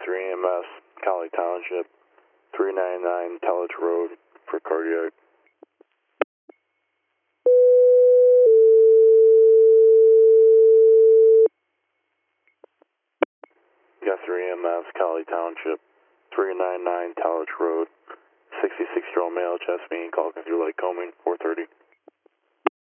3 EMS, Cali Township, 399 Telich Road for cardiac. Got 3 EMS, Cali Township, 399 Telich Road, 66-year-old male, chest pain, call through Lake Coming, 430.